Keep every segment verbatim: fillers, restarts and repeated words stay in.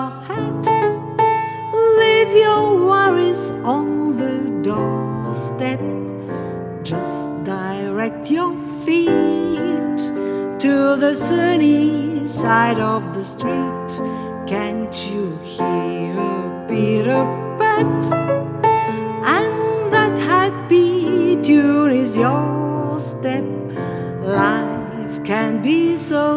your head. Leave your worries on the doorstep. Just direct your feet to the sunny side of the street. Can't you hear a Peter Pat? And that happy tune is your step. Life can be so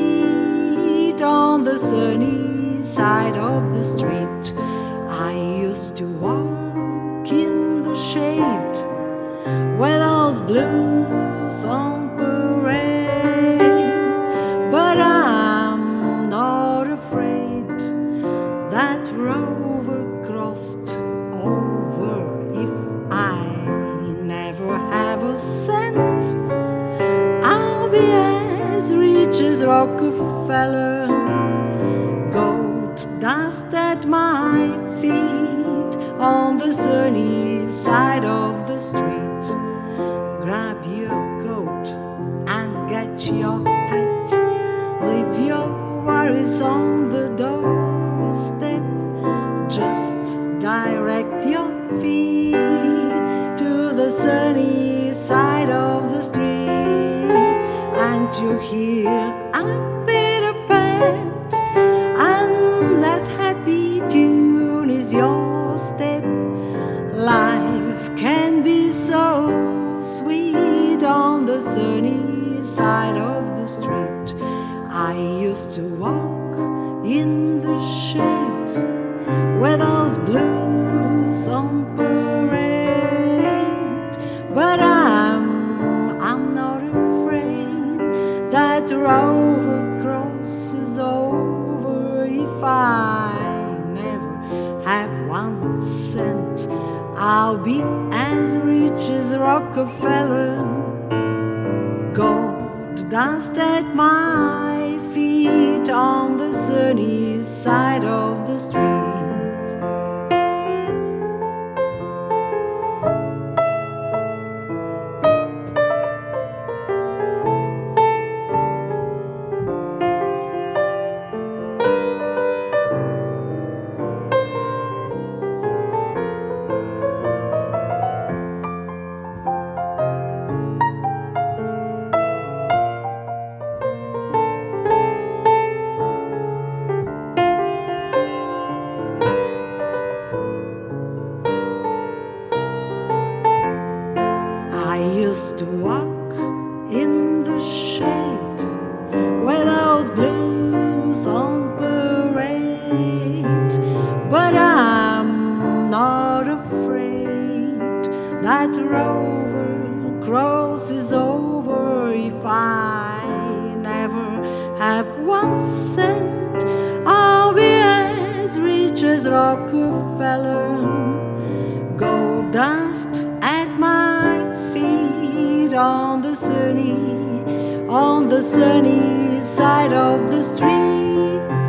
sweet on the sunny side of the street. I used to walk in the shade where those blues on parade, but I'm not afraid that Rover crossed over. If I never have a cent, I'll be as rich as Rockefeller. Gold dust at my feet on the sunny side of the street. Grab your coat and get your hat. Leave your worries on the doorstep. Just direct your feet to the sunny side of the street. And you hear a Peter Pat, and that happy tune is your step. Life can be so sweet on the sunny side of the street. I used to walk in the shade where those blues on parade, but I'm I'm not afraid that Rover crosses over. If I never have one cent, I'll be as rich as Rockefeller. Gold dust at my feet on the sunny side of the street. I used to walk in the shade where those blues on parade, but I'm not afraid that Rover crosses over. If I never have one cent, I'll be as rich as Rockefeller. Gold dust at my feet on the sunny, on the sunny side of the street.